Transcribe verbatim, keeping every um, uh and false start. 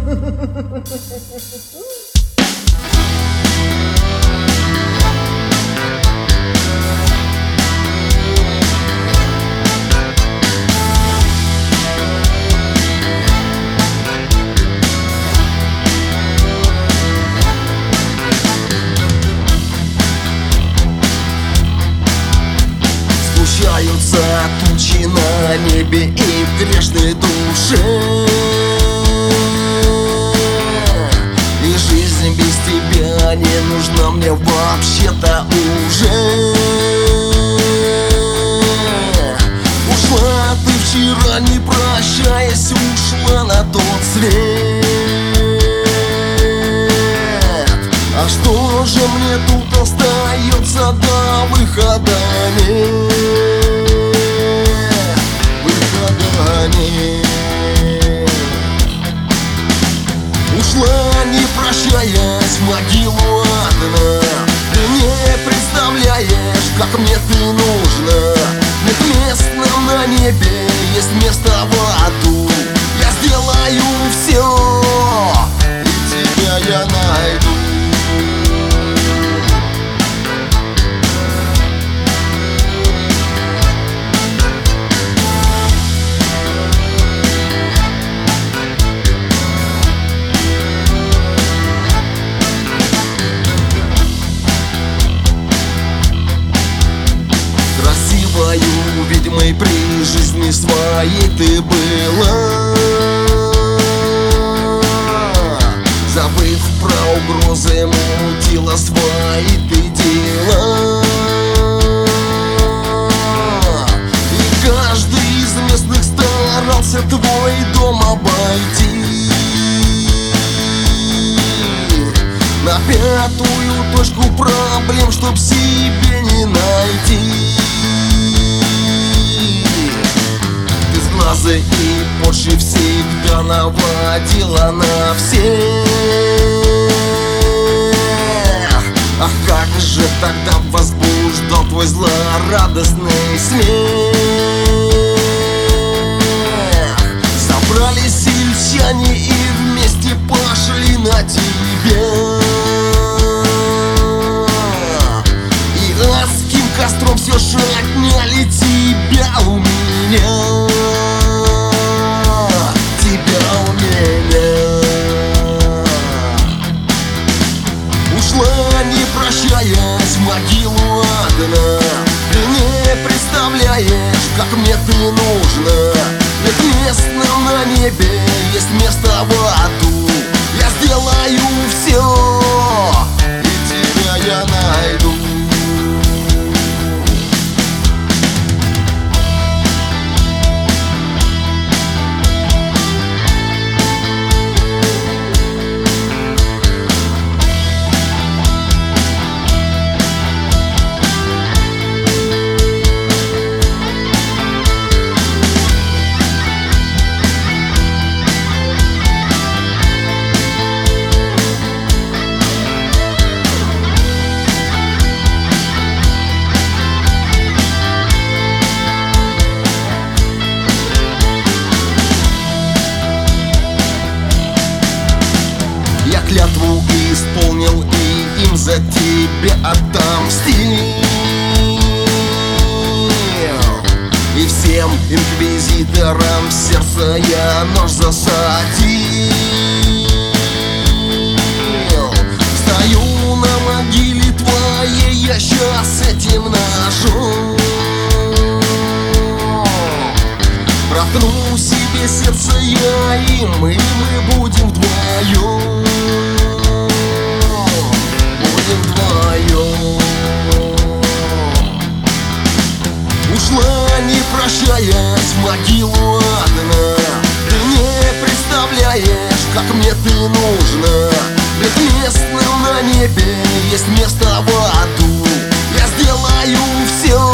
Сгущаются тучи на небе и в грешной душе, и жизнь без тебя не нужна мне вообще-то уже. Ушла ты вчера, не прощаясь, ушла на тот свет. А что же мне тут остается до выхода нет? Выхода нет. Ушла, не прощаясь, в могилу одна. Ты не представляешь, как мне ты нужна. Нет мест нам на небе, есть место в аду. Я сделаю все, и тебя я найду. Ведьмой при жизни своей ты была, забыв про угрозы, мутила свои ты дела. И каждый из местных старался твой дом обойти. На пятую точку проблем, чтоб себе не найти. И позже всегда наводила на всех. Ах, как же тогда возбуждал твой злорадостный смех. Собрались сельчане и вместе пошли на тебя. И адским костром все же отняли тебя у меня. Не прощаясь, в могилу одна. Ты не представляешь, как мне ты нужна. Нет мест нам на небе, есть место в аду. Я сделаю все, и тебя я найду. Клятву исполнил и им за тебя отомстил. И всем инквизиторам в сердце я нож засадил. Стою на могиле твоей я сейчас этим ножом. Проткну себе сердце я, и мы, мы будем вдвоем. Ушла, не прощаясь, в могилу одна. Ты не представляешь, как мне ты нужна. Нет мест нам на небе, есть место в аду. Я сделаю все.